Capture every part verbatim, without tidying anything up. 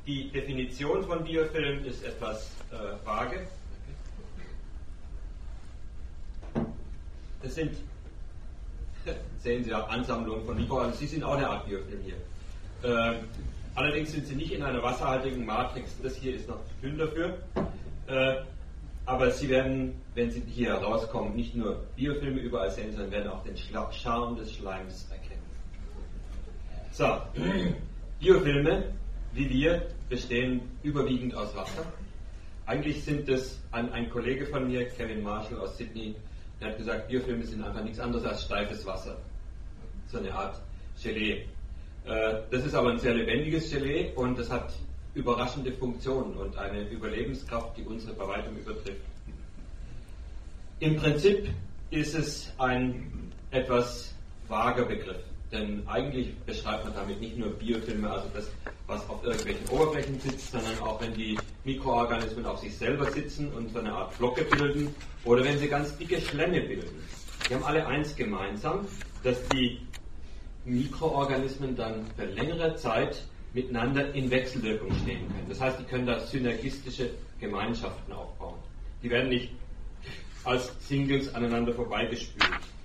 die Definition von Biofilm ist etwas äh, vage. Das sind, sehen Sie ja, Ansammlungen von Mikroorganismen. Sie sind auch eine Art Biofilm hier. Äh, allerdings sind sie nicht in einer wasserhaltigen Matrix. Das hier ist noch zu dünn dafür. Äh, aber Sie werden, wenn Sie hier rauskommen, nicht nur Biofilme überall sehen, sondern werden auch den Charme des Schleims erkennen. So, Biofilme, wie wir, bestehen überwiegend aus Wasser. Eigentlich sind es, ein, ein Kollege von mir, Kevin Marshall aus Sydney, der hat gesagt, Biofilme sind einfach nichts anderes als steifes Wasser. So eine Art Gelee. Das ist aber ein sehr lebendiges Gelee und das hat überraschende Funktionen und eine Überlebenskraft, die unsere bei weitem übertrifft. Im Prinzip ist es ein etwas vager Begriff, denn eigentlich beschreibt man damit nicht nur Biofilme, also das, was auf irgendwelchen Oberflächen sitzt, sondern auch wenn die Mikroorganismen auf sich selber sitzen und so eine Art Flocke bilden oder wenn sie ganz dicke Schlemme bilden. Die haben alle eins gemeinsam, dass die Mikroorganismen dann für längere Zeit miteinander in Wechselwirkung stehen können. Das heißt, die können da synergistische Gemeinschaften aufbauen. Die werden nicht als Singles aneinander vorbeigespült.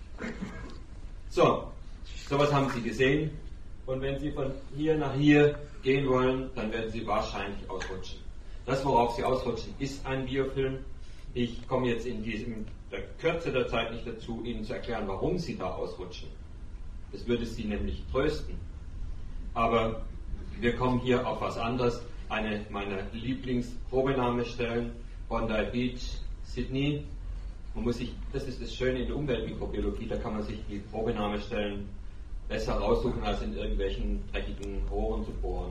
So, sowas haben Sie gesehen. Und wenn Sie von hier nach hier gehen wollen, dann werden Sie wahrscheinlich ausrutschen. Das, worauf Sie ausrutschen, ist ein Biofilm. Ich komme jetzt in diesem, der Kürze der Zeit nicht dazu, Ihnen zu erklären, warum Sie da ausrutschen. Das würde Sie nämlich trösten. Aber wir kommen hier auf was anderes. Eine meiner Lieblingsprobenahmestellen, Bondi Beach, Sydney. Man muss sich, das ist das Schöne in der Umweltmikrobiologie, da kann man sich die Probenahmestellen besser raussuchen, als in irgendwelchen dreckigen Rohren zu bohren.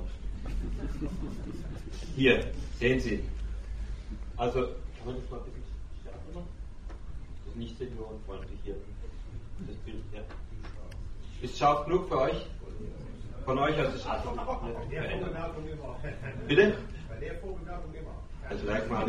Hier, sehen Sie. Also, kann man das mal ein bisschen stärker machen? Das ist nicht seniorenfreundlich hier. Das Bild, ja. Ist scharf genug für euch? Von euch aus ist scharf genug. Bitte? Bei der Vorbemerkung immer. Also leicht mal.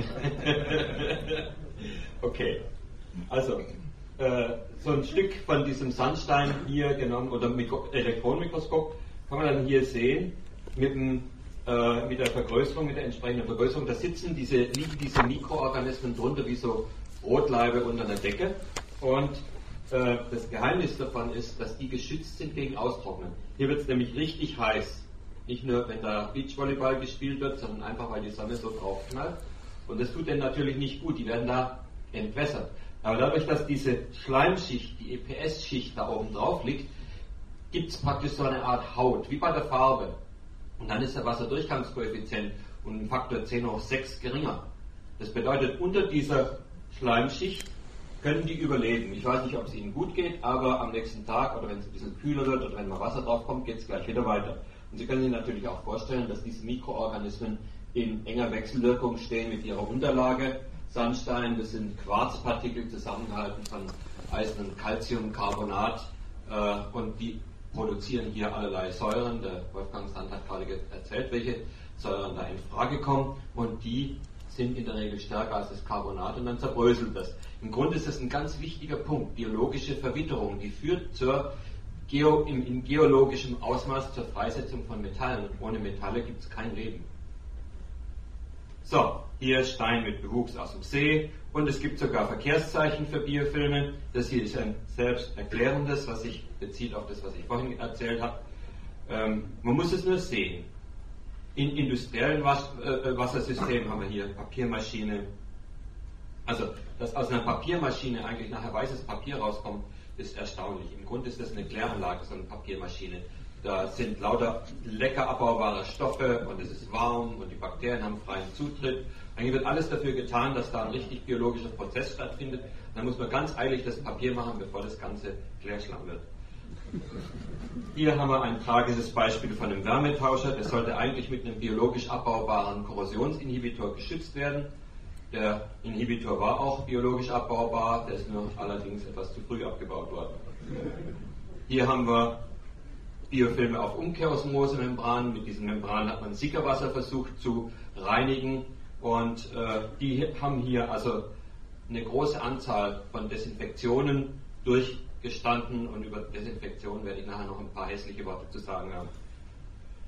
Okay. Also, äh, so ein Stück von diesem Sandstein hier genommen, oder Mikro- Elektronenmikroskop, kann man dann hier sehen, mit, dem, äh, mit der Vergrößerung, mit der entsprechenden Vergrößerung, da sitzen diese, liegen diese Mikroorganismen drunter wie so Brotlaibe unter einer Decke. Und äh, das Geheimnis davon ist, dass die geschützt sind gegen Austrocknen. Hier wird es nämlich richtig heiß. Nicht nur, wenn da Beachvolleyball gespielt wird, sondern einfach, weil die Sonne so drauf knallt. Und das tut denen natürlich nicht gut. Die werden da entwässert. Aber dadurch, dass diese Schleimschicht, die E P S-Schicht da oben drauf liegt, gibt es praktisch so eine Art Haut, wie bei der Farbe. Und dann ist der Wasserdurchgangskoeffizient um einen Faktor zehn hoch sechs geringer. Das bedeutet, unter dieser Schleimschicht können die überleben. Ich weiß nicht, ob es ihnen gut geht, aber am nächsten Tag oder wenn es ein bisschen kühler wird oder wenn mal Wasser drauf kommt, geht es gleich wieder weiter. Und Sie können sich natürlich auch vorstellen, dass diese Mikroorganismen in enger Wechselwirkung stehen mit ihrer Unterlage. Sandstein, das sind Quarzpartikel zusammengehalten von Eisen und Calciumcarbonat äh, und die produzieren hier allerlei Säuren. Der Wolfgang Sand hat gerade erzählt, welche Säuren da in Frage kommen und die sind in der Regel stärker als das Carbonat und dann zerbröselt das. Im Grunde ist das ein ganz wichtiger Punkt, biologische Verwitterung, die führt zur Geo, im, in geologischem Ausmaß zur Freisetzung von Metallen und ohne Metalle gibt es kein Leben. So, hier Stein mit Bewuchs aus dem See und es gibt sogar Verkehrszeichen für Biofilme. Das hier ist ein selbsterklärendes, was sich bezieht auf das, was ich vorhin erzählt habe. Ähm, man muss es nur sehen. In industriellen Was äh, Wassersystemen haben wir hier Papiermaschine. Also, dass aus einer Papiermaschine eigentlich nachher weißes Papier rauskommt, ist erstaunlich. Im Grunde ist das eine Kläranlage, so eine Papiermaschine. Da sind lauter lecker abbaubare Stoffe und es ist warm und die Bakterien haben freien Zutritt. Eigentlich wird alles dafür getan, dass da ein richtig biologischer Prozess stattfindet. Dann muss man ganz eilig das Papier machen, bevor das Ganze Klärschlamm wird. Hier haben wir ein tragisches Beispiel von einem Wärmetauscher. Der sollte eigentlich mit einem biologisch abbaubaren Korrosionsinhibitor geschützt werden. Der Inhibitor war auch biologisch abbaubar, der ist nur allerdings etwas zu früh abgebaut worden. Hier haben wir Biofilme auf Umkehrosmosemembranen. Mit diesen Membranen hat man Sickerwasser versucht zu reinigen und äh, die haben hier also eine große Anzahl von Desinfektionen durchgestanden und über Desinfektion werde ich nachher noch ein paar hässliche Worte zu sagen haben.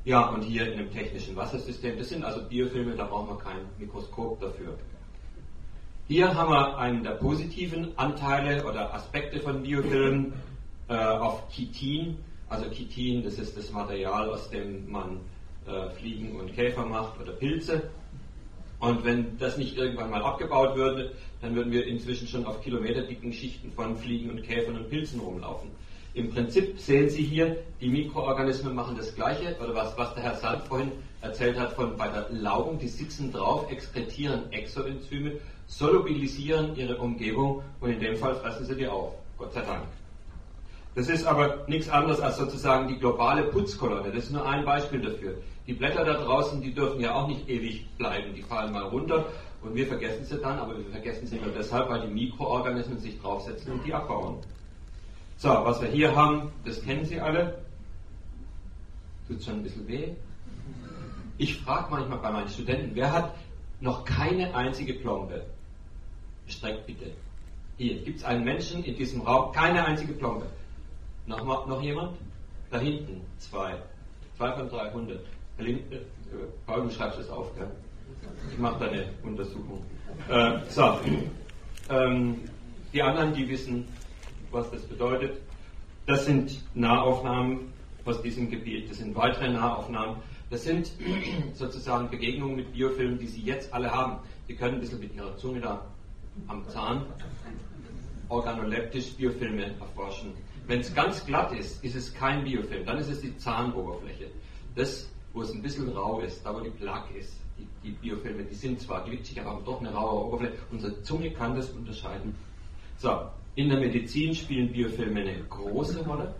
Ja, und hier in einem technischen Wassersystem, das sind also Biofilme, da brauchen wir kein Mikroskop dafür. Hier haben wir einen der positiven Anteile oder Aspekte von Biofilmen äh, auf Chitin. Also Chitin, das ist das Material, aus dem man äh, Fliegen und Käfer macht oder Pilze. Und wenn das nicht irgendwann mal abgebaut würde, dann würden wir inzwischen schon auf kilometerdicken Schichten von Fliegen und Käfern und Pilzen rumlaufen. Im Prinzip sehen Sie hier, die Mikroorganismen machen das Gleiche, oder was, was der Herr Sand vorhin erzählt hat von bei der Laugung, die sitzen drauf, exkretieren Exoenzyme, solubilisieren ihre Umgebung und in dem Fall fressen sie die auf, Gott sei Dank. Das ist aber nichts anderes als sozusagen die globale Putzkolonne, das ist nur ein Beispiel dafür. Die Blätter da draußen, die dürfen ja auch nicht ewig bleiben, die fallen mal runter und wir vergessen sie dann, aber wir vergessen sie nur deshalb, weil die Mikroorganismen sich draufsetzen und die abbauen. So, was wir hier haben, das kennen Sie alle. Tut schon ein bisschen weh. Ich frage manchmal bei meinen Studenten, wer hat noch keine einzige Plombe? Streckt bitte. Hier, gibt es einen Menschen in diesem Raum, keine einzige Plombe. Noch, noch jemand? Da hinten, zwei. Zwei von dreihundert. Paul, du schreibst das auf, gell? Ich mache da eine Untersuchung. Äh, so, ähm, die anderen, die wissen, was das bedeutet. Das sind Nahaufnahmen aus diesem Gebiet, das sind weitere Nahaufnahmen. Das sind sozusagen Begegnungen mit Biofilmen, die Sie jetzt alle haben. Sie können ein bisschen mit Ihrer Zunge da am Zahn organoleptisch Biofilme erforschen. Wenn es ganz glatt ist, ist es kein Biofilm, dann ist es die Zahnoberfläche. Das, wo es ein bisschen rau ist, da wo die Plaque ist, die, die Biofilme, die sind zwar glitschig, aber haben doch eine raue Oberfläche. Unsere Zunge kann das unterscheiden. So. In der Medizin spielen Biofilme eine große Rolle.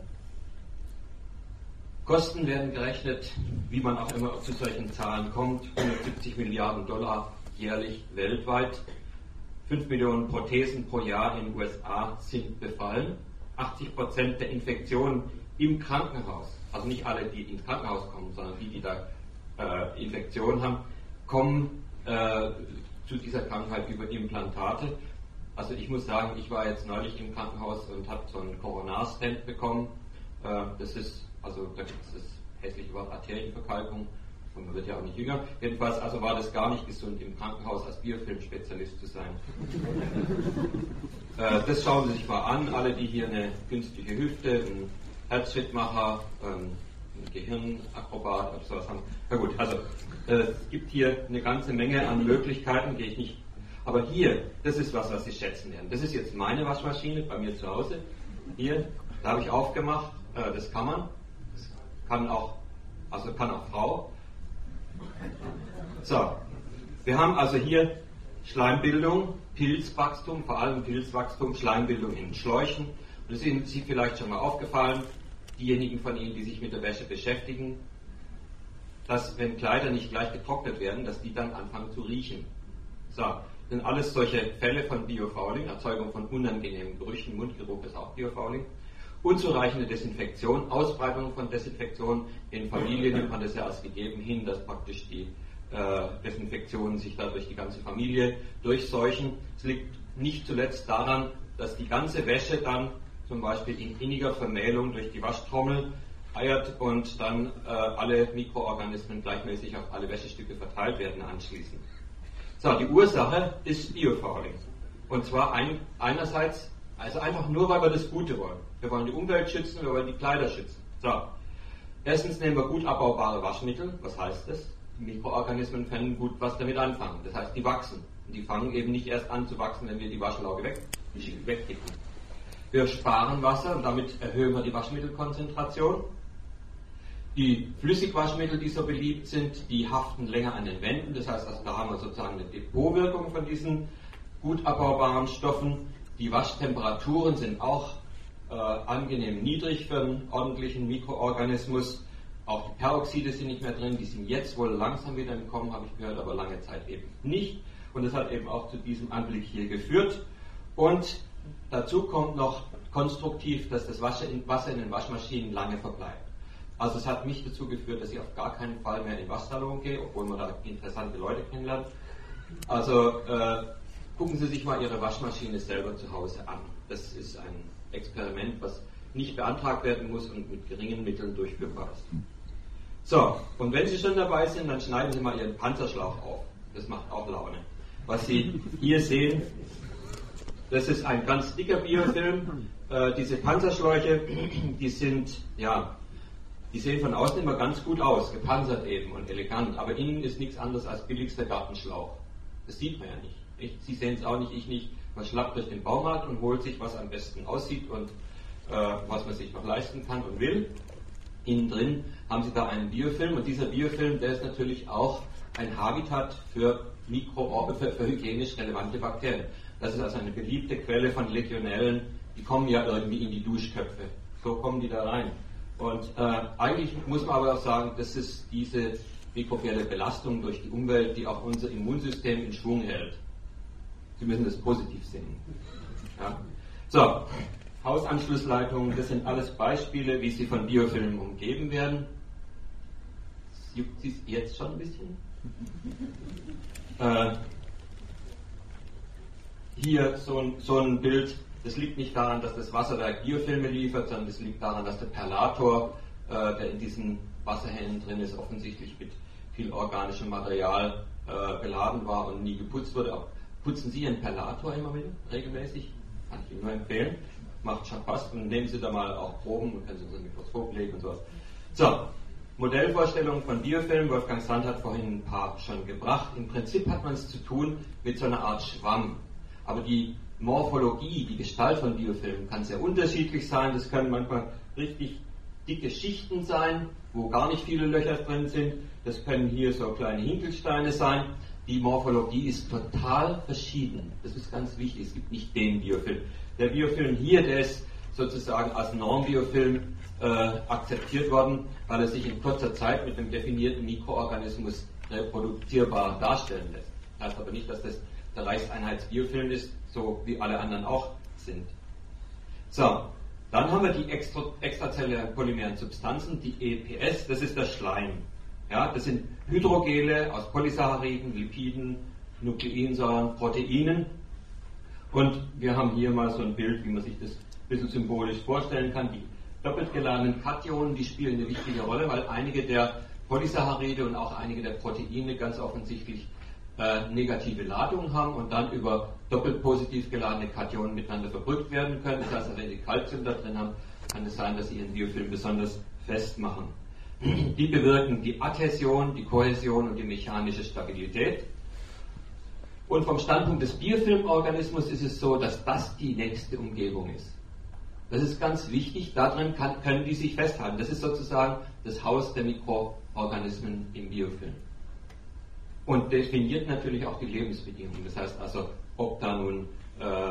Kosten werden gerechnet, wie man auch immer zu solchen Zahlen kommt, hundertsiebzig Milliarden Dollar jährlich weltweit. fünf Millionen Prothesen pro Jahr in den U S A sind befallen. achtzig Prozent der Infektionen im Krankenhaus, also nicht alle, die ins Krankenhaus kommen, sondern die, die da äh, Infektionen haben, kommen äh, zu dieser Krankheit über Implantate. Also ich muss sagen, ich war jetzt neulich im Krankenhaus und habe so einen Coronarstand bekommen. Äh, das ist, also da gibt es das hässliche Wort Arterienverkalkung und man wird ja auch nicht jünger. Jedenfalls also war das gar nicht gesund, im Krankenhaus als Biofilmspezialist zu sein. äh, das schauen Sie sich mal an, alle die hier eine künstliche Hüfte, einen Herzschrittmacher, ähm, einen Gehirnakrobat oder sowas haben. Na gut, also äh, es gibt hier eine ganze Menge an Möglichkeiten, gehe ich nicht. Aber hier, das ist was, was Sie schätzen werden. Das ist jetzt meine Waschmaschine bei mir zu Hause. Hier, da habe ich aufgemacht, äh, das kann man. Das kann auch, also kann auch Frau. So, wir haben also hier Schleimbildung, Pilzwachstum, vor allem Pilzwachstum, Schleimbildung in Schläuchen. Und das ist Ihnen vielleicht schon mal aufgefallen, diejenigen von Ihnen, die sich mit der Wäsche beschäftigen, dass wenn Kleider nicht gleich getrocknet werden, dass die dann anfangen zu riechen. So, sind alles solche Fälle von Biofouling, Erzeugung von unangenehmen Gerüchen, Mundgeruch ist auch Biofouling. Unzureichende Desinfektion, Ausbreitung von Desinfektion. In Familien nimmt man das ja als gegeben hin, dass praktisch die äh, Desinfektionen sich da durch die ganze Familie durchseuchen. Es liegt nicht zuletzt daran, dass die ganze Wäsche dann zum Beispiel in inniger Vermählung durch die Waschtrommel eiert und dann äh, alle Mikroorganismen gleichmäßig auf alle Wäschestücke verteilt werden anschließend. So, die Ursache ist Biofouling. Und zwar ein, einerseits, also einfach nur, weil wir das Gute wollen. Wir wollen die Umwelt schützen, wir wollen die Kleider schützen. So, erstens nehmen wir gut abbaubare Waschmittel. Was heißt das? Die Mikroorganismen können gut was damit anfangen. Das heißt, die wachsen. Und die fangen eben nicht erst an zu wachsen, wenn wir die Waschlauge weg, wegkippen. Wir sparen Wasser und damit erhöhen wir die Waschmittelkonzentration. Die Flüssigwaschmittel, die so beliebt sind, die haften länger an den Wänden. Das heißt, also, da haben wir sozusagen eine Depotwirkung von diesen gut abbaubaren Stoffen. Die Waschtemperaturen sind auch äh, angenehm niedrig für einen ordentlichen Mikroorganismus. Auch die Peroxide sind nicht mehr drin. Die sind jetzt wohl langsam wieder im Kommen, habe ich gehört, aber lange Zeit eben nicht. Und das hat eben auch zu diesem Anblick hier geführt. Und dazu kommt noch konstruktiv, dass das Wasser in den Waschmaschinen lange verbleibt. Also es hat mich dazu geführt, dass ich auf gar keinen Fall mehr in den Waschsalon gehe, obwohl man da interessante Leute kennenlernt. Also äh, gucken Sie sich mal Ihre Waschmaschine selber zu Hause an. Das ist ein Experiment, was nicht beantragt werden muss und mit geringen Mitteln durchführbar ist. So, und wenn Sie schon dabei sind, dann schneiden Sie mal Ihren Panzerschlauch auf. Das macht auch Laune. Was Sie hier sehen, das ist ein ganz dicker Biofilm. Äh, diese Panzerschläuche, die sind, ja, die sehen von außen immer ganz gut aus, gepanzert eben und elegant, aber innen ist nichts anderes als billigster Gartenschlauch. Das sieht man ja nicht. Ich, Sie sehen es auch nicht, ich nicht. Man schlappt durch den Baumarkt und holt sich, was am besten aussieht und äh, was man sich noch leisten kann und will. Innen drin haben Sie da einen Biofilm und dieser Biofilm, der ist natürlich auch ein Habitat für, Mikro, für, für hygienisch relevante Bakterien. Das ist also eine beliebte Quelle von Legionellen, die kommen ja irgendwie in die Duschköpfe. So kommen die da rein. Und äh, eigentlich muss man aber auch sagen, das ist diese mikrobielle Belastung durch die Umwelt, die auch unser Immunsystem in Schwung hält. Sie müssen das positiv sehen. Ja. So, Hausanschlussleitungen, das sind alles Beispiele, wie sie von Biofilmen umgeben werden. Juckt Sie es jetzt schon ein bisschen? Äh, hier so ein, so ein Bild, das liegt nicht daran, dass das Wasserwerk Biofilme liefert, sondern das liegt daran, dass der Perlator, äh, der in diesen Wasserhähnen drin ist, offensichtlich mit viel organischem Material äh, beladen war und nie geputzt wurde. Aber putzen Sie Ihren Perlator immer wieder regelmäßig? Kann ich Ihnen nur empfehlen. Macht schon Spaß und nehmen Sie da mal auch Proben und können Sie so ein Mikroskop legen und sowas. So, Modellvorstellung von Biofilm. Wolfgang Sand hat vorhin ein paar schon gebracht. Im Prinzip hat man es zu tun mit so einer Art Schwamm. Aber die Morphologie, die Gestalt von Biofilmen kann sehr unterschiedlich sein. Das können manchmal richtig dicke Schichten sein, wo gar nicht viele Löcher drin sind. Das können hier so kleine Hinkelsteine sein. Die Morphologie ist total verschieden. Das ist ganz wichtig. Es gibt nicht den Biofilm. Der Biofilm hier, der ist sozusagen als Normbiofilm äh, akzeptiert worden, weil er sich in kurzer Zeit mit einem definierten Mikroorganismus reproduzierbar darstellen lässt. Das heißt aber nicht, dass das der Reichseinheitsbiofilm ist, so wie alle anderen auch sind. So, dann haben wir die extra, extrazellulären polymeren Substanzen, die E P S, das ist der Schleim. Ja, das sind Hydrogele aus Polysacchariden, Lipiden, Nukleinsäuren, Proteinen. Und wir haben hier mal so ein Bild, wie man sich das ein bisschen symbolisch vorstellen kann. Die doppelt geladenen Kationen, die spielen eine wichtige Rolle, weil einige der Polysaccharide und auch einige der Proteine ganz offensichtlich äh, negative Ladungen haben und dann über doppelt positiv geladene Kationen miteinander verbrückt werden können. Das heißt, wenn Sie Calcium da drin haben, kann es sein, dass Sie Ihren Biofilm besonders festmachen. Die bewirken die Adhäsion, die Kohäsion und die mechanische Stabilität. Und vom Standpunkt des Biofilmorganismus ist es so, dass das die nächste Umgebung ist. Das ist ganz wichtig, darin kann, können die sich festhalten. Das ist sozusagen das Haus der Mikroorganismen im Biofilm. Und definiert natürlich auch die Lebensbedingungen. Das heißt also, ob da nun äh,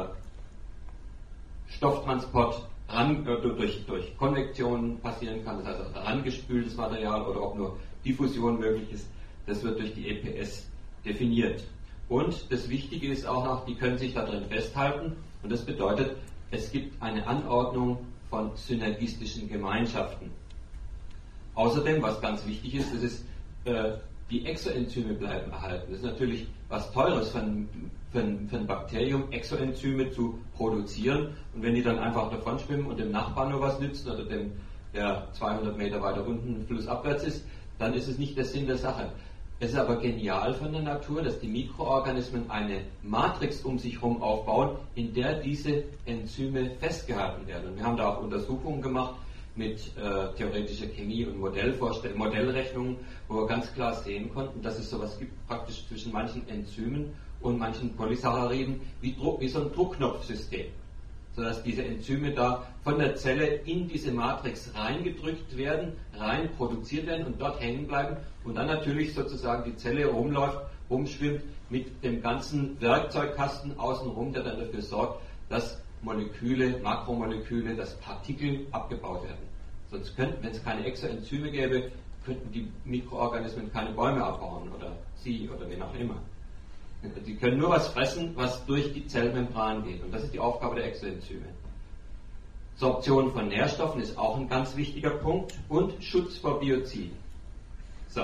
Stofftransport ran, äh, durch, durch Konvektion passieren kann, das heißt also herangespültes Material, oder ob nur Diffusion möglich ist, das wird durch die E P S definiert. Und das Wichtige ist auch noch, die können sich da drin festhalten, und das bedeutet, es gibt eine Anordnung von synergistischen Gemeinschaften. Außerdem, was ganz wichtig ist, das ist, äh, die Exoenzyme bleiben erhalten. Das ist natürlich was Teures für ein, für ein, für ein Bakterium, Exoenzyme zu produzieren, und wenn die dann einfach davon schwimmen und dem Nachbarn nur was nützen oder dem, der zweihundert Meter weiter unten flussabwärts ist, dann ist es nicht der Sinn der Sache. Es ist aber genial von der Natur, dass die Mikroorganismen eine Matrix um sich herum aufbauen, in der diese Enzyme festgehalten werden. Und wir haben da auch Untersuchungen gemacht mit äh, theoretischer Chemie und Modellrechnungen, wo wir ganz klar sehen konnten, dass es sowas gibt, praktisch zwischen manchen Enzymen und manchen Polysacchariden, wie, Druck, wie so ein Druckknopfsystem, sodass diese Enzyme da von der Zelle in diese Matrix reingedrückt werden, rein produziert werden und dort hängen bleiben und dann natürlich sozusagen die Zelle rumläuft, rumschwimmt mit dem ganzen Werkzeugkasten außenrum, der dann dafür sorgt, dass Moleküle, Makromoleküle, dass Partikel abgebaut werden. Sonst könnten, wenn es keine Exoenzyme gäbe, könnten die Mikroorganismen keine Bäume abbauen oder sie oder wen auch immer. Sie können nur was fressen, was durch die Zellmembran geht. Und das ist die Aufgabe der Exoenzyme. Sorption von Nährstoffen ist auch ein ganz wichtiger Punkt. Und Schutz vor Bioziden. So.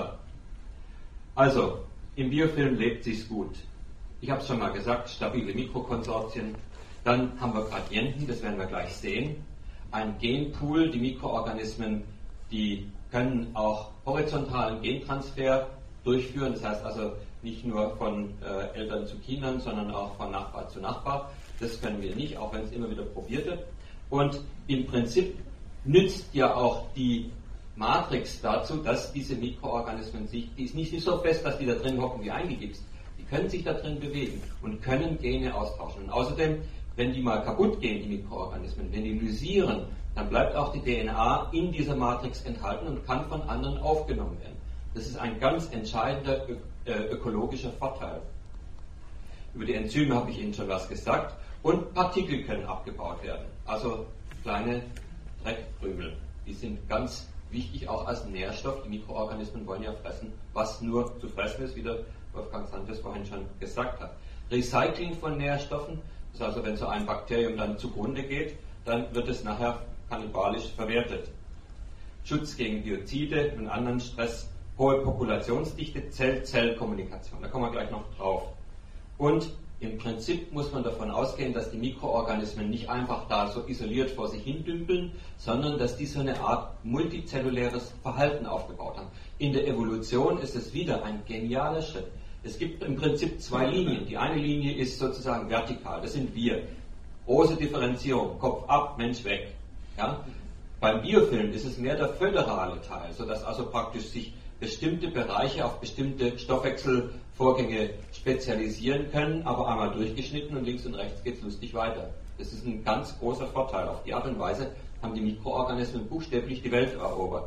Also, im Biofilm lebt sich's gut. Ich habe es schon mal gesagt, stabile Mikrokonsortien. Dann haben wir Gradienten, das werden wir gleich sehen. Ein Genpool, die Mikroorganismen, die können auch horizontalen Gentransfer durchführen, das heißt also nicht nur von äh, Eltern zu Kindern, sondern auch von Nachbar zu Nachbar. Das können wir nicht, auch wenn es immer wieder probiert wird. Und im Prinzip nützt ja auch die Matrix dazu, dass diese Mikroorganismen sich, die ist nicht so fest, dass die da drin hocken wie eingegipst, die können sich da drin bewegen und können Gene austauschen. Und außerdem, wenn die mal kaputt gehen, die Mikroorganismen, wenn die lysieren, dann bleibt auch die D N A in dieser Matrix enthalten und kann von anderen aufgenommen werden. Das ist ein ganz entscheidender ö- äh, ökologischer Vorteil. Über die Enzyme habe ich Ihnen schon was gesagt. Und Partikel können abgebaut werden, also kleine Dreckkrümel. Die sind ganz wichtig auch als Nährstoff. Die Mikroorganismen wollen ja fressen, was nur zu fressen ist, wie der Wolfgang Santes vorhin schon gesagt hat. Recycling von Nährstoffen, das heißt also, wenn so ein Bakterium dann zugrunde geht, dann wird es nachher kannibalisch verwertet. Schutz gegen Biozide und anderen Stress, hohe Populationsdichte, Zell-Zell-Kommunikation, da kommen wir gleich noch drauf. Und im Prinzip muss man davon ausgehen, dass die Mikroorganismen nicht einfach da so isoliert vor sich hin dümpeln, sondern dass die so eine Art multizelluläres Verhalten aufgebaut haben. In der Evolution ist es wieder ein genialer Schritt. Es gibt im Prinzip zwei Linien. Die eine Linie ist sozusagen vertikal, das sind wir. Große Differenzierung, Kopf ab, Mensch weg. Ja? Beim Biofilm ist es mehr der föderale Teil, sodass also praktisch sich bestimmte Bereiche auf bestimmte Stoffwechselvorgänge spezialisieren können, aber einmal durchgeschnitten und links und rechts geht es lustig weiter. Das ist ein ganz großer Vorteil. Auf die Art und Weise haben die Mikroorganismen buchstäblich die Welt erobert.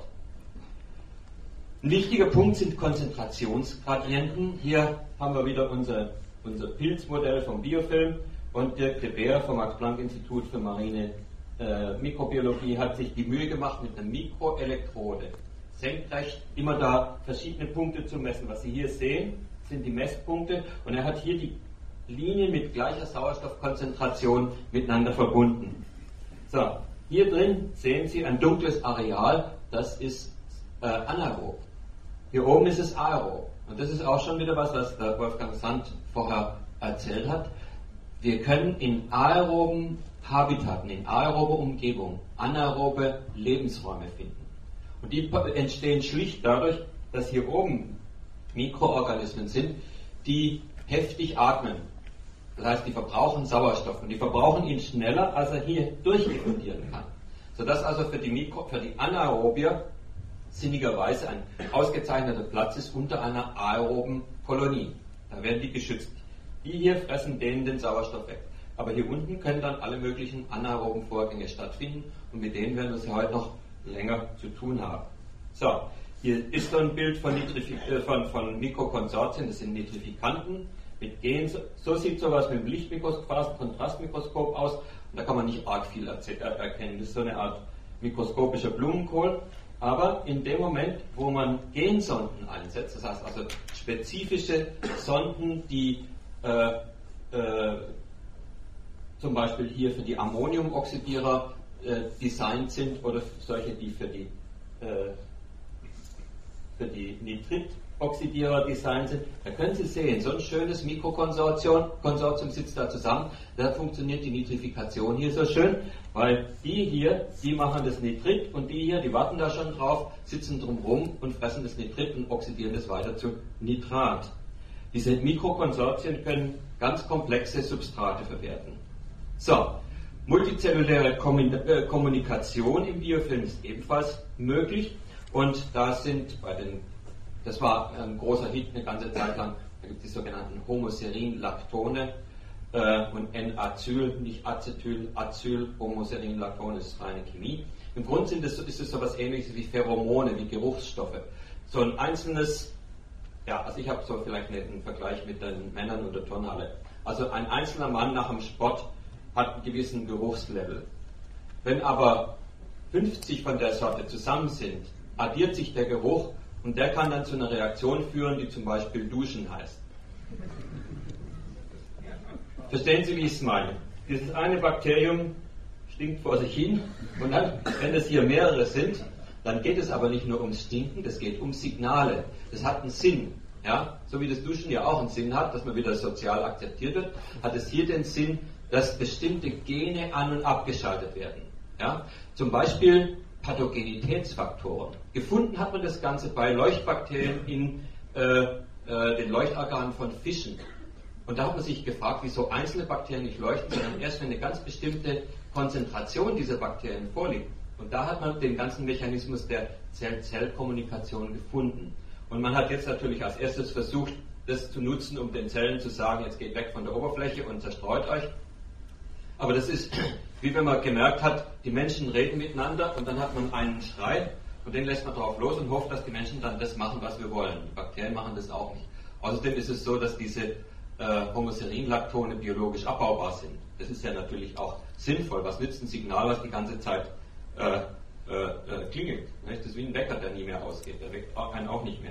Ein wichtiger Punkt sind Konzentrationsgradienten. Hier haben wir wieder unser, unser Pilzmodell vom Biofilm und Dirk de Beer vom Max-Planck-Institut für marine äh, Mikrobiologie hat sich die Mühe gemacht, mit einer Mikroelektrode senkrecht immer da verschiedene Punkte zu messen. Was Sie hier sehen, sind die Messpunkte und er hat hier die Linien mit gleicher Sauerstoffkonzentration miteinander verbunden. So, hier drin sehen Sie ein dunkles Areal, das ist äh, anaerob. Hier oben ist es aerob. Und das ist auch schon wieder was, was der Wolfgang Sand vorher erzählt hat. Wir können in aeroben Habitaten, in aerobe Umgebung, anaerobe Lebensräume finden. Und die entstehen schlicht dadurch, dass hier oben Mikroorganismen sind, die heftig atmen. Das heißt, die verbrauchen Sauerstoff und die verbrauchen ihn schneller, als er hier durchdiffundieren kann. Sodass also für die, Mikro, für die Anaerobier sinnigerweise ein ausgezeichneter Platz ist unter einer aeroben Kolonie. Da werden die geschützt. Die hier fressen denen den Sauerstoff weg. Aber hier unten können dann alle möglichen anaeroben Vorgänge stattfinden und mit denen werden wir es heute noch länger zu tun haben. So, hier ist so ein Bild von, Nitrifik- von, von Mikrokonsortien, das sind Nitrifikanten mit Gen. So sieht sowas mit dem Lichtmikroskop, Kontrastmikroskop aus und da kann man nicht arg viel erze- er- erkennen. Das ist so eine Art mikroskopischer Blumenkohl. Aber in dem Moment, wo man Gensonden einsetzt, das heißt also spezifische Sonden, die äh, äh, zum Beispiel hier für die Ammoniumoxidierer äh, designt sind oder solche, die für die, äh, für die Nitritoxidierer designt sind, da können Sie sehen, so ein schönes Mikrokonsortium Konsortium sitzt da zusammen, da funktioniert die Nitrifikation hier so schön, weil die hier, die machen das Nitrit und die hier, die warten da schon drauf, sitzen drumherum und fressen das Nitrit und oxidieren das weiter zu Nitrat. Diese Mikrokonsortien können ganz komplexe Substrate verwerten. So, multizelluläre Kommunikation im Biofilm ist ebenfalls möglich und da sind bei den, das war ein großer Hit eine ganze Zeit lang, da gibt es die sogenannten Homoserin-Lactone äh, und N-Acyl, nicht Acetyl, Acyl, Homoserin-Lactone ist reine Chemie. Im Grunde sind es, ist es so etwas Ähnliches wie Pheromone, wie Geruchsstoffe. So ein einzelnes, ja, also ich habe so vielleicht einen Vergleich mit den Männern und der Turnhalle. Also ein einzelner Mann nach dem Sport hat einen gewissen Geruchslevel. Wenn aber fünfzig von der Sorte zusammen sind, addiert sich der Geruch und der kann dann zu einer Reaktion führen, die zum Beispiel Duschen heißt. Verstehen Sie, wie ich es meine? Dieses eine Bakterium stinkt vor sich hin und dann, wenn es hier mehrere sind, dann geht es aber nicht nur ums Stinken, das geht um Signale. Das hat einen Sinn. Ja? So wie das Duschen ja auch einen Sinn hat, dass man wieder sozial akzeptiert wird, hat es hier den Sinn, dass bestimmte Gene an- und abgeschaltet werden. Ja? Zum Beispiel Pathogenitätsfaktoren. Gefunden hat man das Ganze bei Leuchtbakterien in äh, äh, den Leuchtorganen von Fischen. Und da hat man sich gefragt, wieso einzelne Bakterien nicht leuchten, sondern erst wenn eine ganz bestimmte Konzentration dieser Bakterien vorliegt. Und da hat man den ganzen Mechanismus der Zell-Zell-Kommunikation gefunden. Und man hat jetzt natürlich als erstes versucht, das zu nutzen, um den Zellen zu sagen, jetzt geht weg von der Oberfläche und zerstreut euch. Aber das ist, wie wenn man gemerkt hat, die Menschen reden miteinander und dann hat man einen Schrei und den lässt man drauf los und hofft, dass die Menschen dann das machen, was wir wollen. Die Bakterien machen das auch nicht. Außerdem ist es so, dass diese äh, Homoserinlaktone biologisch abbaubar sind. Das ist ja natürlich auch sinnvoll. Was nützt ein Signal, was die ganze Zeit äh, äh, äh, klingelt? Das ist wie ein Wecker, der nie mehr ausgeht. Der weckt einen auch nicht mehr.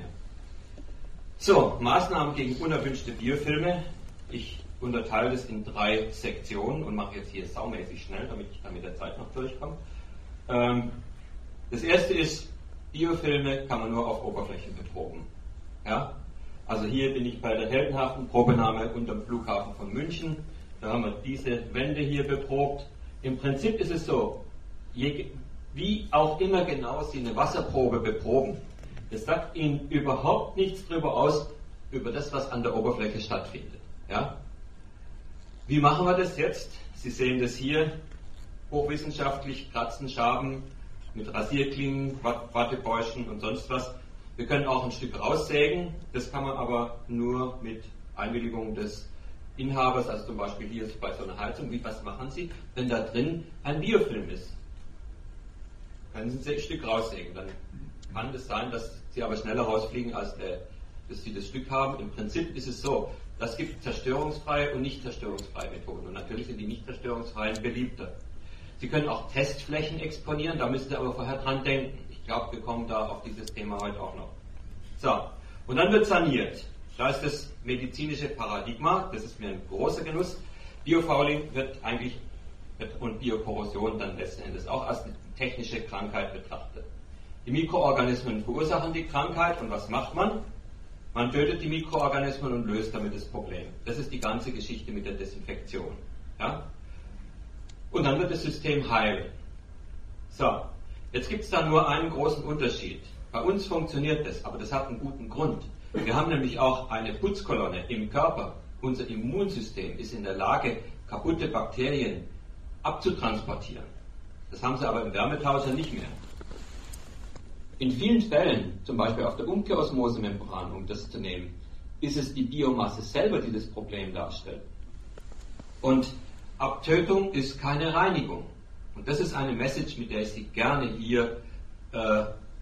So, Maßnahmen gegen unerwünschte Biofilme. Ich unterteile das in drei Sektionen und mache jetzt hier saumäßig schnell, damit ich da mit der Zeit noch durchkomme. Ähm, das erste ist, Biofilme kann man nur auf Oberflächen beproben. Ja? Also hier bin ich bei der heldenhaften Probenahme unterm Flughafen von München. Da haben wir diese Wände hier beprobt. Im Prinzip ist es so, je, wie auch immer genau Sie eine Wasserprobe beproben, das sagt Ihnen überhaupt nichts darüber aus, über das, was an der Oberfläche stattfindet. Ja? Wie machen wir das jetzt? Sie sehen das hier, hochwissenschaftlich, Kratzen, Schaben, mit Rasierklingen, Wattebäuschen und sonst was. Wir können auch ein Stück raussägen, das kann man aber nur mit Einwilligung des Inhabers, also zum Beispiel hier bei so einer Heizung. Wie, was machen Sie, wenn da drin ein Biofilm ist? Können Sie ein Stück raussägen, dann kann es sein, dass Sie aber schneller rausfliegen, als der, dass Sie das Stück haben. Im Prinzip ist es so, das gibt zerstörungsfreie und nicht zerstörungsfreie Methoden. Und natürlich sind die nicht zerstörungsfreien beliebter. Sie können auch Testflächen exponieren, da müsst ihr aber vorher dran denken. Ich glaube, wir kommen da auf dieses Thema heute auch noch. So, und dann wird saniert. Da ist das medizinische Paradigma, das ist mir ein großer Genuss. Biofouling wird eigentlich, und Biokorrosion dann letzten Endes auch als eine technische Krankheit betrachtet. Die Mikroorganismen verursachen die Krankheit und was macht man? Man tötet die Mikroorganismen und löst damit das Problem. Das ist die ganze Geschichte mit der Desinfektion. Ja? Und dann wird das System heilen. So, jetzt gibt es da nur einen großen Unterschied. Bei uns funktioniert das, aber das hat einen guten Grund. Wir haben nämlich auch eine Putzkolonne im Körper. Unser Immunsystem ist in der Lage, kaputte Bakterien abzutransportieren. Das haben sie aber im Wärmetauscher nicht mehr. In vielen Fällen, zum Beispiel auf der Umkehrosmosemembran, um das zu nehmen, ist es die Biomasse selber, die das Problem darstellt. Und Abtötung ist keine Reinigung. Und das ist eine Message, mit der ich Sie gerne hier äh,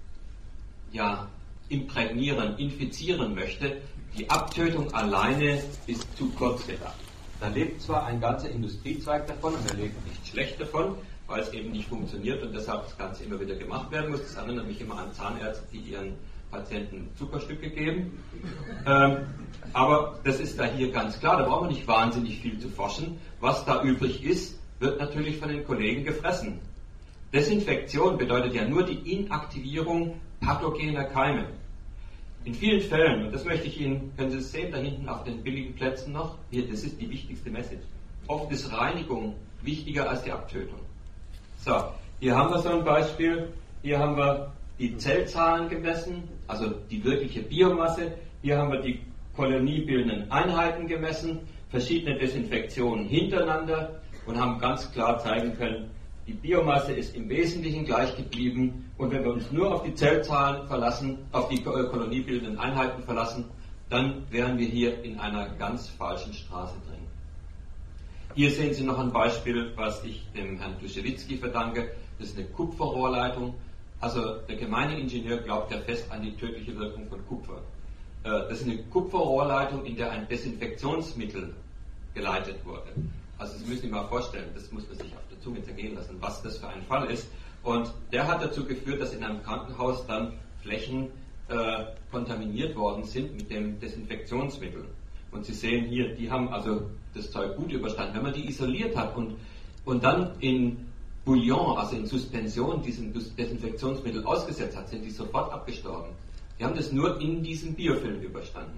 ja, imprägnieren, infizieren möchte. Die Abtötung alleine ist zu kurz gedacht. Da lebt zwar ein ganzer Industriezweig davon und er lebt nicht schlecht davon, weil es eben nicht funktioniert und deshalb das Ganze immer wieder gemacht werden muss. Das erinnert mich immer an Zahnärzte, die ihren Patienten Zuckerstücke geben. Ähm, aber das ist da hier ganz klar, da brauchen wir nicht wahnsinnig viel zu forschen. Was da übrig ist, wird natürlich von den Kollegen gefressen. Desinfektion bedeutet ja nur die Inaktivierung pathogener Keime. In vielen Fällen, und das möchte ich Ihnen, können Sie es sehen, da hinten auf den billigen Plätzen noch, hier, das ist die wichtigste Message. Oft ist Reinigung wichtiger als die Abtötung. So, hier haben wir so ein Beispiel, hier haben wir die Zellzahlen gemessen, also die wirkliche Biomasse, hier haben wir die koloniebildenden Einheiten gemessen, verschiedene Desinfektionen hintereinander und haben ganz klar zeigen können, die Biomasse ist im Wesentlichen gleich geblieben und wenn wir uns nur auf die Zellzahlen verlassen, auf die koloniebildenden Einheiten verlassen, dann wären wir hier in einer ganz falschen Straße drin. Hier sehen Sie noch ein Beispiel, was ich dem Herrn Duschewitzki verdanke. Das ist eine Kupferrohrleitung. Also der gemeine Ingenieur glaubt ja fest an die tödliche Wirkung von Kupfer. Das ist eine Kupferrohrleitung, in der ein Desinfektionsmittel geleitet wurde. Also Sie müssen sich mal vorstellen, das muss man sich auf der Zunge zergehen lassen, was das für ein Fall ist. Und der hat dazu geführt, dass in einem Krankenhaus dann Flächen äh, kontaminiert worden sind mit dem Desinfektionsmittel. Und Sie sehen hier, die haben also das Zeug gut überstanden. Wenn man die isoliert hat und, und dann in Bouillon, also in Suspension, diesem Desinfektionsmittel ausgesetzt hat, sind die sofort abgestorben. Die haben das nur in diesem Biofilm überstanden.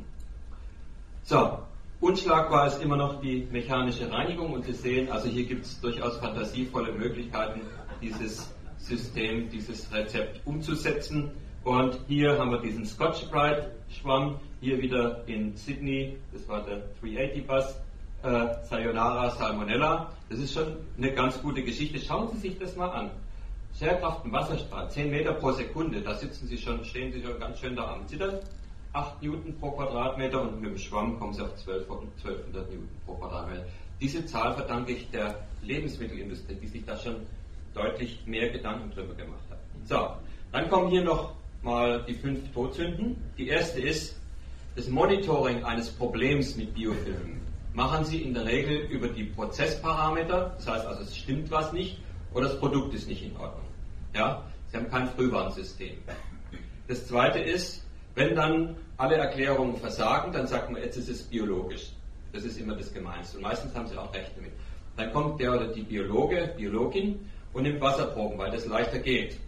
So, unschlagbar ist immer noch die mechanische Reinigung und Sie sehen, also hier gibt es durchaus fantasievolle Möglichkeiten, dieses System, dieses Rezept umzusetzen. Und hier haben wir diesen Scotch-Brite-Schwamm, hier wieder in Sydney, das war der dreihundertachtzig Bus, äh, Sayonara Salmonella. Das ist schon eine ganz gute Geschichte. Schauen Sie sich das mal an. Schwerkraft im Wasserstrahl, zehn Meter pro Sekunde, da sitzen Sie schon, stehen Sie schon ganz schön da am Zittern. acht Newton pro Quadratmeter und mit dem Schwamm kommen Sie auf zwölfhundert Newton pro Quadratmeter. Diese Zahl verdanke ich der Lebensmittelindustrie, die sich da schon deutlich mehr Gedanken drüber gemacht hat. So, dann kommen hier noch mal die fünf Todsünden. Die erste ist, das Monitoring eines Problems mit Biofilmen machen Sie in der Regel über die Prozessparameter, das heißt also, es stimmt was nicht oder das Produkt ist nicht in Ordnung. Ja? Sie haben kein Frühwarnsystem. Das zweite ist, wenn dann alle Erklärungen versagen, dann sagt man, jetzt ist es biologisch. Das ist immer das Gemeinste. Und meistens haben sie auch recht damit. Dann kommt der oder die Biologe, Biologin und nimmt Wasserproben, weil das leichter geht.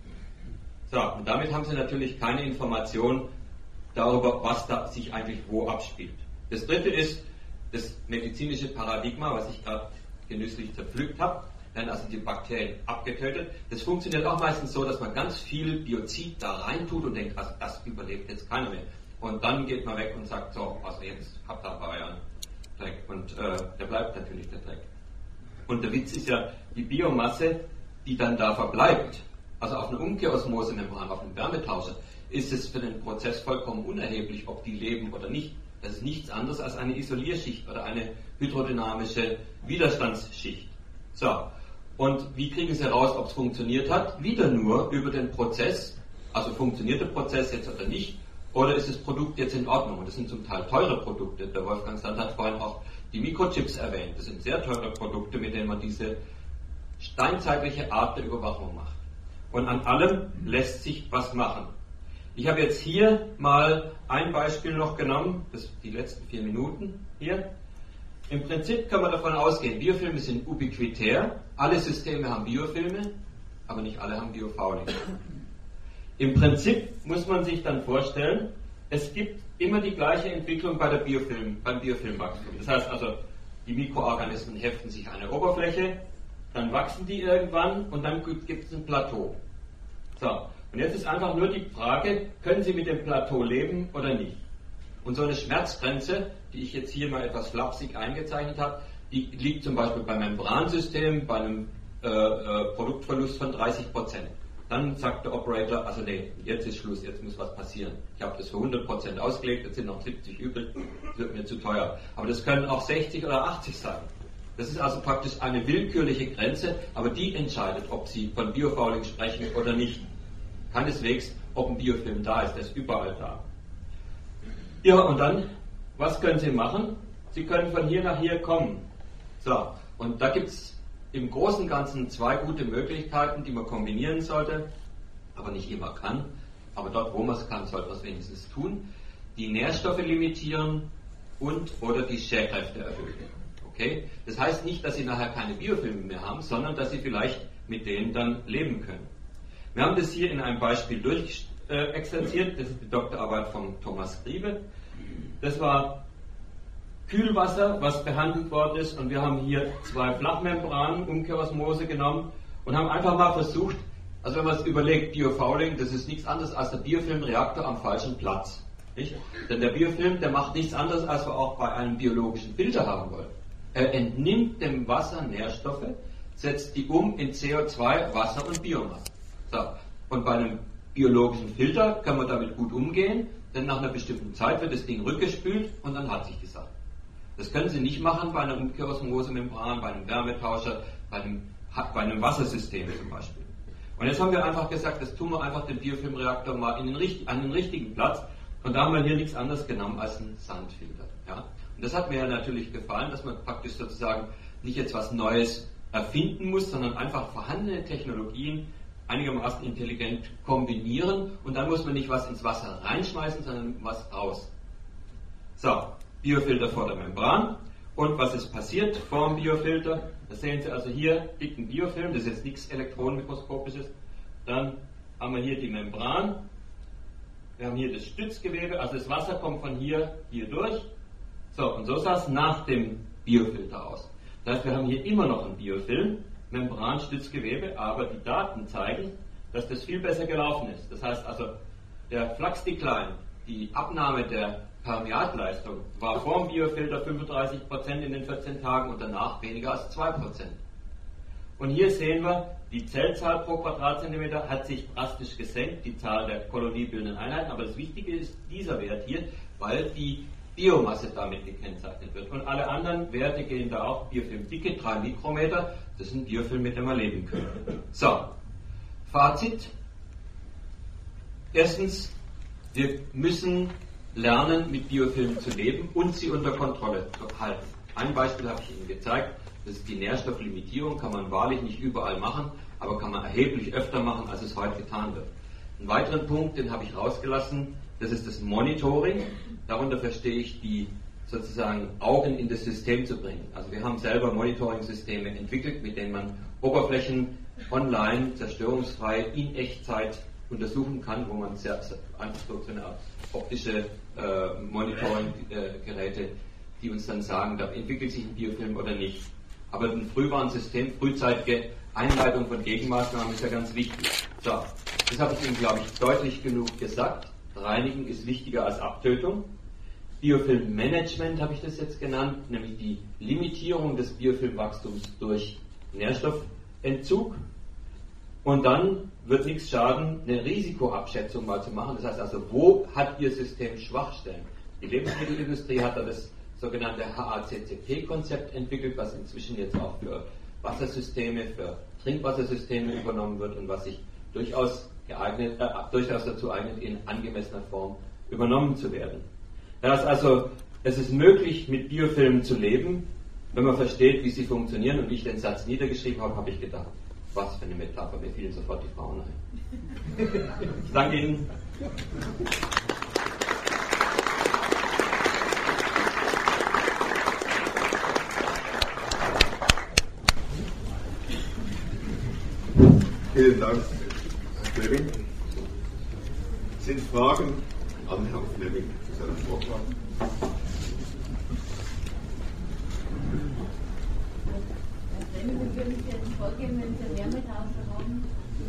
So, und damit haben sie natürlich keine Information darüber, was da sich eigentlich wo abspielt. Das dritte ist das medizinische Paradigma, was ich gerade genüsslich zerpflückt habe. Dann also die Bakterien abgetötet. Das funktioniert auch meistens so, dass man ganz viel Biozid da reintut und denkt, also das überlebt jetzt keiner mehr. Und dann geht man weg und sagt, so, also jetzt habt ihr aber euren Dreck. Und äh, der bleibt natürlich der Dreck. Und der Witz ist ja, die Biomasse, die dann da verbleibt, also auf einer Umkehrosmosemembran, auf einem Wärmetauscher, ist es für den Prozess vollkommen unerheblich, ob die leben oder nicht. Das ist nichts anderes als eine Isolierschicht oder eine hydrodynamische Widerstandsschicht. So, und wie kriegen Sie heraus, ob es funktioniert hat? Wieder nur über den Prozess, also funktioniert der Prozess jetzt oder nicht, oder ist das Produkt jetzt in Ordnung? Und das sind zum Teil teure Produkte. Der Wolfgang Sand hat vorhin auch die Mikrochips erwähnt. Das sind sehr teure Produkte, mit denen man diese steinzeitliche Art der Überwachung macht. Und an allem lässt sich was machen. Ich habe jetzt hier mal ein Beispiel noch genommen, das die letzten vier Minuten hier. Im Prinzip kann man davon ausgehen, Biofilme sind ubiquitär, alle Systeme haben Biofilme, aber nicht alle haben Biofouling. Im Prinzip muss man sich dann vorstellen, es gibt immer die gleiche Entwicklung bei der Biofilm, beim Biofilmwachstum. Das heißt also, die Mikroorganismen heften sich an eine Oberfläche, dann wachsen die irgendwann und dann gibt es ein Plateau. So, und jetzt ist einfach nur die Frage, können Sie mit dem Plateau leben oder nicht? Und so eine Schmerzgrenze, die ich jetzt hier mal etwas flapsig eingezeichnet habe, die liegt zum Beispiel beim Membransysteem bei einem äh, äh, Produktverlust von dreißig Prozent. Dann sagt der Operator, also nee, jetzt ist Schluss, jetzt muss was passieren. Ich habe das für hundert Prozent ausgelegt, jetzt sind noch siebzig übrig, das wird mir zu teuer. Aber das können auch sechzig oder achtzig sein. Das ist also praktisch eine willkürliche Grenze, aber die entscheidet, ob Sie von Biofouling sprechen oder nicht. Keineswegs, ob ein Biofilm da ist, der ist überall da. Ja, und dann, was können Sie machen? Sie können von hier nach hier kommen. So, und da gibt es im Großen und Ganzen zwei gute Möglichkeiten, die man kombinieren sollte, aber nicht immer kann. Aber dort, wo man es kann, sollte man es wenigstens tun. Die Nährstoffe limitieren und oder die Scherkräfte erhöhen. Okay? Das heißt nicht, dass Sie nachher keine Biofilme mehr haben, sondern dass Sie vielleicht mit denen dann leben können. Wir haben das hier in einem Beispiel durchexerziert. Das ist die Doktorarbeit von Thomas Griebe. Das war Kühlwasser, was behandelt worden ist, und wir haben hier zwei Flachmembranen, Umkehrosmose genommen und haben einfach mal versucht, also wenn man es überlegt, Biofouling, das ist nichts anderes als der Biofilmreaktor am falschen Platz. Nicht? Denn der Biofilm, der macht nichts anderes, als wir auch bei einem biologischen Filter haben wollen. Er entnimmt dem Wasser Nährstoffe, setzt die um in C O zwei, Wasser und Biomasse. So. Und bei einem biologischen Filter kann man damit gut umgehen, denn nach einer bestimmten Zeit wird das Ding rückgespült und dann hat sich die Sache. Das können Sie nicht machen bei einer Umkehrosmosemembran, bei einem Wärmetauscher, bei einem, bei einem Wassersystem zum Beispiel. Und jetzt haben wir einfach gesagt, das tun wir einfach den Biofilmreaktor mal in den, an den richtigen Platz, und da haben wir hier nichts anderes genommen als einen Sandfilter. Ja? Und das hat mir ja natürlich gefallen, dass man praktisch sozusagen nicht jetzt was Neues erfinden muss, sondern einfach vorhandene Technologien einigermaßen intelligent kombinieren, und dann muss man nicht was ins Wasser reinschmeißen, sondern was raus. So, Biofilter vor der Membran, und was ist passiert vor dem Biofilter? Das sehen Sie also hier, dicken Biofilm, das ist jetzt nichts elektronenmikroskopisches. Dann haben wir hier die Membran, wir haben hier das Stützgewebe, also das Wasser kommt von hier, hier durch. So, und so sah es nach dem Biofilter aus. Das heißt, wir haben hier immer noch einen Biofilm, Membran, Stützgewebe, aber die Daten zeigen, dass das viel besser gelaufen ist. Das heißt also, der Flux Decline, die Abnahme der Permeatleistung, war vor dem Biofilter fünfunddreißig Prozent in den vierzehn Tagen und danach weniger als zwei Prozent. Und hier sehen wir, die Zellzahl pro Quadratzentimeter hat sich drastisch gesenkt, die Zahl der koloniebildenden Einheiten, aber das Wichtige ist dieser Wert hier, weil die Biomasse damit gekennzeichnet wird. Und alle anderen Werte gehen da auch, Biofilmdicke, drei Mikrometer, das ist ein Biofilm, mit dem wir leben können. So, Fazit. Erstens, wir müssen lernen, mit Biofilmen zu leben und sie unter Kontrolle zu halten. Ein Beispiel habe ich Ihnen gezeigt, das ist die Nährstofflimitierung, kann man wahrlich nicht überall machen, aber kann man erheblich öfter machen, als es heute getan wird. Einen weiteren Punkt, den habe ich rausgelassen, das ist das Monitoring. Darunter verstehe ich die sozusagen Augen in das System zu bringen. Also wir haben selber Monitoring-Systeme entwickelt, mit denen man Oberflächen online zerstörungsfrei in Echtzeit untersuchen kann, wo man sehr, sehr einfach so eine Art optische äh, Monitoring-Geräte, äh, die uns dann sagen, da entwickelt sich ein Biofilm oder nicht. Aber ein Frühwarnsystem, frühzeitige Einleitung von Gegenmaßnahmen ist ja ganz wichtig. So, das habe ich Ihnen, glaube ich, deutlich genug gesagt. Reinigen ist wichtiger als Abtötung. Biofilmmanagement habe ich das jetzt genannt, nämlich die Limitierung des Biofilmwachstums durch Nährstoffentzug. Und dann wird nichts schaden, eine Risikoabschätzung mal zu machen. Das heißt also, wo hat Ihr System Schwachstellen? Die Lebensmittelindustrie hat da das sogenannte H A C C P-Konzept entwickelt, was inzwischen jetzt auch für Wassersysteme, für Trinkwassersysteme übernommen wird und was sich durchaus, geeignet, äh, durchaus dazu eignet, in angemessener Form übernommen zu werden. Das heißt also, es ist möglich, mit Biofilmen zu leben, wenn man versteht, wie sie funktionieren. Und wie ich den Satz niedergeschrieben habe, habe ich gedacht, was für eine Metapher, mir fielen sofort die Frauen ein. Ich danke Ihnen. Vielen Dank, Herr Fleming. Sind Fragen an Herrn Fleming zu seinem Vortrag? Herr Fleming, wie würden Sie jetzt vorgehen, wenn Sie ein Wärmetauscher haben?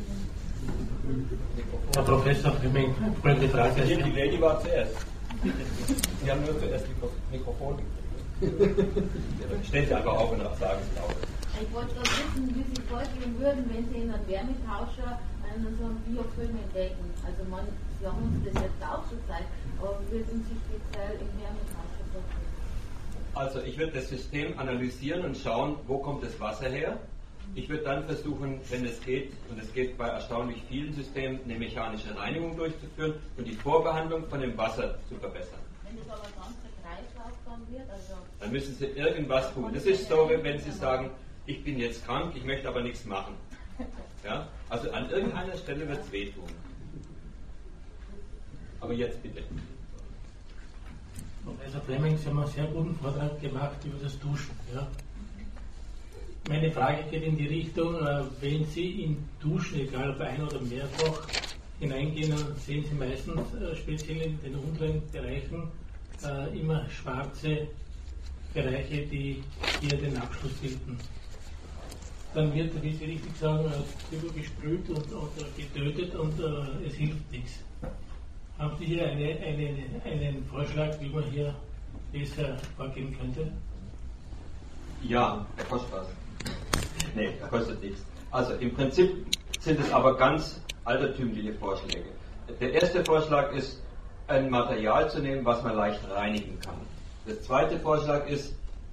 Herr Professor Fleming, folgende Frage. Die Lady war zuerst. Sie haben nur zuerst das Mikrofon gekriegt. Stellen Sie einfach auf und sagen Sie laut. Ich wollte gerade wissen, wie Sie vorgehen würden, wenn Sie in einem Wärmetauscher einen so einen Biofilm entdecken. Also man, Sie haben uns das jetzt auch schon gezeigt, aber wie würden Sie speziell im Wärmetauscher vorgehen? Also ich würde das System analysieren und schauen, wo kommt das Wasser her. Ich würde dann versuchen, wenn es geht, und es geht bei erstaunlich vielen Systemen, eine mechanische Reinigung durchzuführen und die Vorbehandlung von dem Wasser zu verbessern. Wenn das aber ganz der Kreislauf dann wird, also... Dann müssen Sie irgendwas tun. Das ist so, wenn Sie sagen, ich bin jetzt krank, ich möchte aber nichts machen. Ja? Also an irgendeiner Stelle wird es wehtun. Aber jetzt bitte. Professor Fleming, Sie haben einen sehr guten Vortrag gemacht über das Duschen. Ja? Meine Frage geht in die Richtung, wenn Sie in Duschen, egal ob ein- oder mehrfach, hineingehen, dann sehen Sie meistens, speziell in den unteren Bereichen, immer schwarze Bereiche, die hier den Abschluss bilden. Dann wird, wie Sie richtig sagen, drüber gesprüht und, und getötet und äh, es hilft nichts. Haben Sie hier eine, eine, einen Vorschlag, wie man hier besser vorgehen könnte? Ja, der kostet was. Nee, der kostet nichts. Also im Prinzip sind es aber ganz altertümliche Vorschläge. Der erste Vorschlag ist, ein Material zu nehmen, was man leicht reinigen kann. Der zweite Vorschlag ist,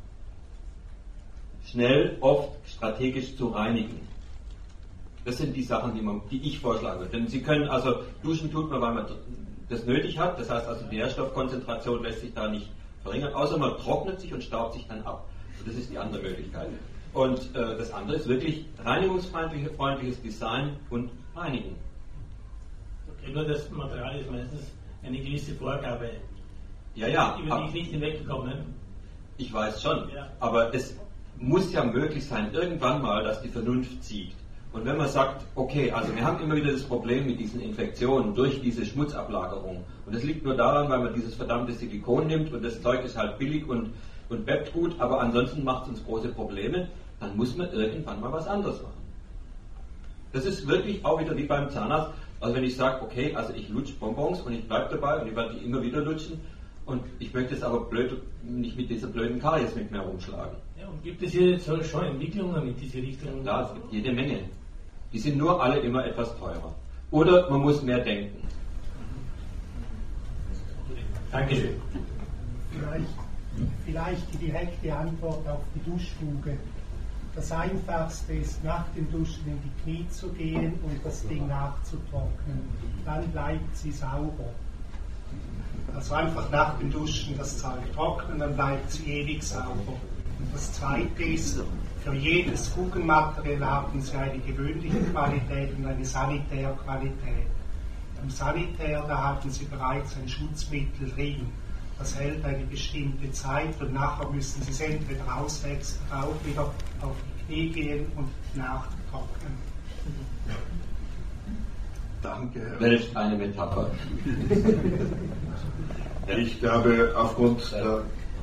schnell, oft, strategisch zu reinigen. Das sind die Sachen, die, man, die ich vorschlagen würde. Denn Sie können, also duschen tut man, weil man das nötig hat. Das heißt also, die Nährstoffkonzentration lässt sich da nicht verringern, außer man trocknet sich und staubt sich dann ab. Das ist die andere Möglichkeit. Und äh, das andere ist wirklich reinigungsfreundliches Design und Reinigen. Okay, nur das Material ist meistens eine gewisse Vorgabe, Ja, ja. über die ich nicht hinwegkomme. Ich weiß schon, Ja. aber es muss ja möglich sein, irgendwann mal, dass die Vernunft siegt. Und wenn man sagt, okay, also wir haben immer wieder das Problem mit diesen Infektionen durch diese Schmutzablagerung. Und das liegt nur daran, weil man dieses verdammte Silikon nimmt und das Zeug ist halt billig und, und bebt gut, aber ansonsten macht es uns große Probleme. Dann muss man irgendwann mal was anderes machen. Das ist wirklich auch wieder wie beim Zahnarzt. Also wenn ich sage, okay, also ich lutsche Bonbons und ich bleibe dabei und ich werde die immer wieder lutschen und ich möchte jetzt aber blöd, nicht mit dieser blöden Karies mit mir rumschlagen. Ja, und gibt es hier jetzt schon Entwicklungen in diese Richtung? Ja, es gibt jede Menge. Die sind nur alle immer etwas teurer. Oder man muss mehr denken. Dankeschön. Vielleicht, vielleicht die direkte Antwort auf die Duschfuge. Das Einfachste ist, nach dem Duschen in die Knie zu gehen und das Ding nachzutrocknen. Dann bleibt sie sauber. Also einfach nach dem Duschen das Zeug trocknen, dann bleibt sie ewig sauber. Und das Zweite ist, für jedes Fugenmaterial haben sie eine gewöhnliche Qualität und eine Sanitärqualität. Im Sanitär, da haben sie bereits ein Schutzmittel drin. Das hält eine bestimmte Zeit und nachher müssen sie es entweder auswechseln oder auch wieder auf die Knie gehen und nachtrocknen. Danke, Herr. Welch eine Metapher. Ich glaube, aufgrund der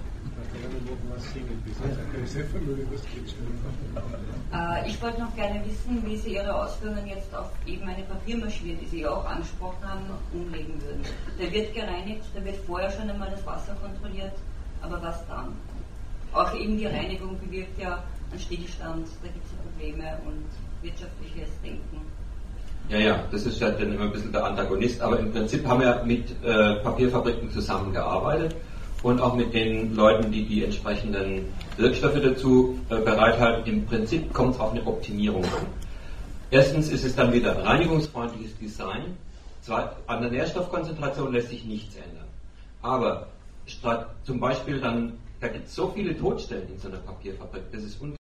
Äh, ich wollte noch gerne wissen, wie Sie Ihre Ausführungen jetzt auf eben eine Papiermaschine, die Sie ja auch angesprochen haben, umlegen würden. Der wird gereinigt, da wird vorher schon einmal das Wasser kontrolliert, aber was dann? Auch eben die Reinigung bewirkt ja einen Stillstand, da gibt es ja Probleme und wirtschaftliches Denken. Ja, ja, das ist ja dann immer ein bisschen der Antagonist, aber im Prinzip haben wir mit äh, Papierfabriken zusammengearbeitet und auch mit den Leuten, die die entsprechenden Wirkstoffe dazu äh, bereithalten. Im Prinzip kommt es auf eine Optimierung an. Erstens ist es dann wieder reinigungsfreundliches Design. Zwar, an der Nährstoffkonzentration lässt sich nichts ändern. Aber statt zum Beispiel dann, da gibt es so viele Todstellen in so einer Papierfabrik, das ist unglaublich.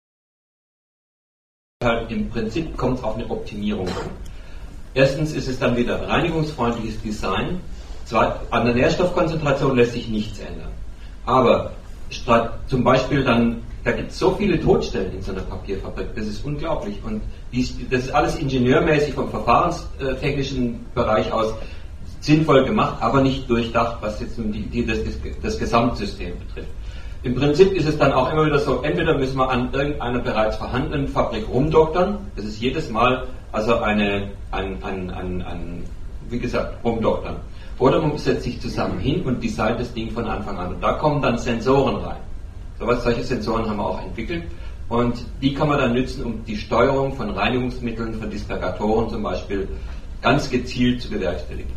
Halt, im Prinzip kommt es auf eine Optimierung an. Erstens ist es dann wieder reinigungsfreundliches Design. Zwar, an der Nährstoffkonzentration lässt sich nichts ändern. Aber statt zum Beispiel dann, da gibt es so viele Todstellen in so einer Papierfabrik, das ist unglaublich. Und dies, das ist alles ingenieurmäßig vom verfahrenstechnischen Bereich aus sinnvoll gemacht, aber nicht durchdacht, was jetzt die, die, das, das Gesamtsystem betrifft. Im Prinzip ist es dann auch immer wieder so, entweder müssen wir an irgendeiner bereits vorhandenen Fabrik rumdoktern, das ist jedes Mal also eine, ein, ein, ein, ein wie gesagt, rumdoktern. Oder man setzt sich zusammen hin und designt das Ding von Anfang an. Und da kommen dann Sensoren rein. So was, solche Sensoren haben wir auch entwickelt. Und die kann man dann nutzen, um die Steuerung von Reinigungsmitteln, von Dispergatoren zum Beispiel, ganz gezielt zu bewerkstelligen.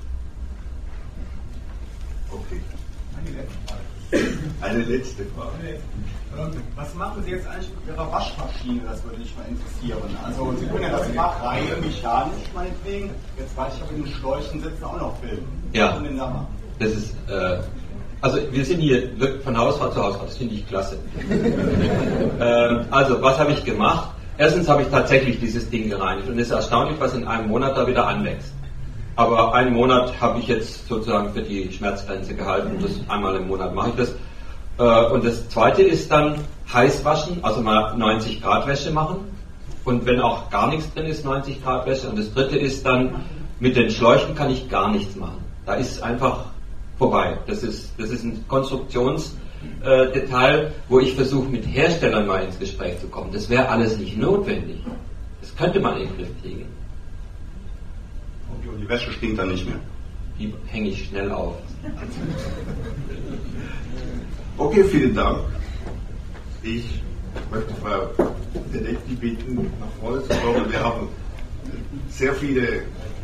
Okay. Eine letzte Frage. Eine letzte Frage. Was machen Sie jetzt eigentlich mit Ihrer Waschmaschine? Das würde mich mal interessieren. Also Sie können ja das Fach rein mechanisch meinetwegen. Jetzt weiß ich, ob in den Schläuchen sitzen auch noch Filme. Ja. Und den da machen. Das ist, äh, also wir sind hier wirklich von Hausfahrt zu Hausfahrt, das finde ich klasse. ähm, also was habe ich gemacht? Erstens habe ich tatsächlich dieses Ding gereinigt und es ist erstaunlich, was in einem Monat da wieder anwächst. Aber einen Monat habe ich jetzt sozusagen für die Schmerzgrenze gehalten, das einmal im Monat mache ich das. Und das zweite ist dann heiß waschen, also mal neunzig Grad Wäsche machen. Und wenn auch gar nichts drin ist, neunzig Grad Wäsche. Und das dritte ist dann, mit den Schläuchen kann ich gar nichts machen. Da ist es einfach vorbei. Das ist, das ist ein Konstruktionsdetail, äh, wo ich versuche, mit Herstellern mal ins Gespräch zu kommen. Das wäre alles nicht notwendig. Das könnte man in den Griff kriegen. Okay, und die Wäsche stinkt dann nicht mehr. Die hänge ich schnell auf. Okay, vielen Dank. Ich möchte Frau Dedetti bitten, nach vorne zu kommen. Wir haben sehr viele